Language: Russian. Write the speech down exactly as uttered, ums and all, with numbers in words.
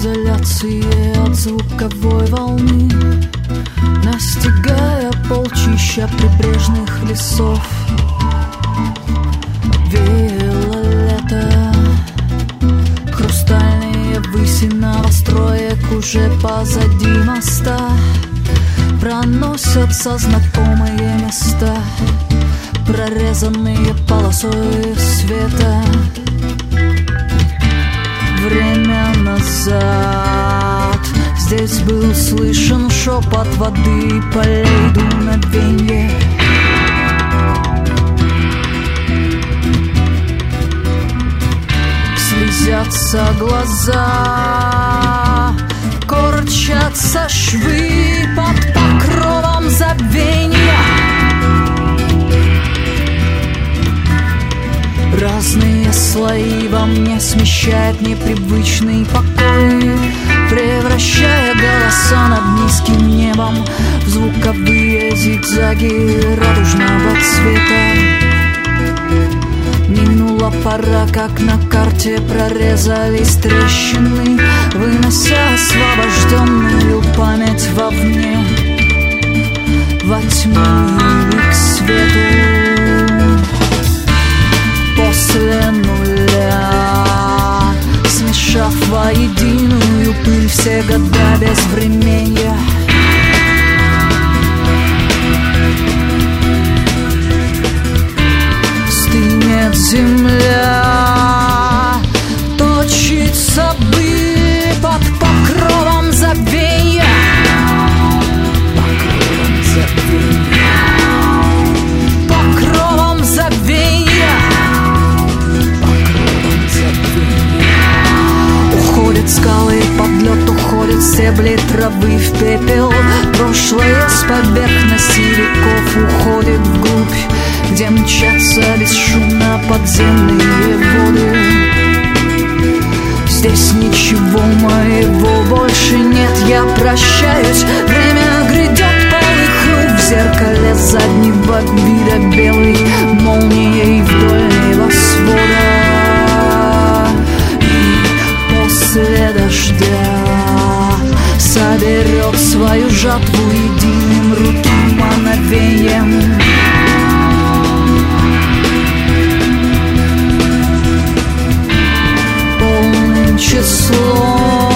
изоляции от звуковой волны, настигая полчища прибрежных лесов. Веяло лето, хрустальные выси новостроек уже позади моста. Проносятся знакомые места, прорезанные полосой света. Время назад здесь был слышен шепот воды, полей дуновенье. Слезятся глаза, корчатся швы под покровом забвенья. Разные слои во мне смещают непривычный покой, превращая голоса над низким небом в звуковые зигзаги радужного цвета. Минула пора, как на карте прорезались трещины, вынося освобожденную память вовне, во тьму и к свету. После нуля, смешав воединую пыль все года безвременья, стынет земля, точится быль под покровом забвенья. Покровом забвенья, покровом забвенья. Уходят скалы под лед, уходят стебли травы в пепел. Прошлое с поверхности веков уходит вглубь, где мчатся бесшумно подземные воды. Здесь ничего моего больше нет, я прощаюсь. Время грядет полных рук в зеркале заднего вида, белой молнией вдоль небосвода. После дождя соберет свою жатву единым руки мановеньем. Полным числом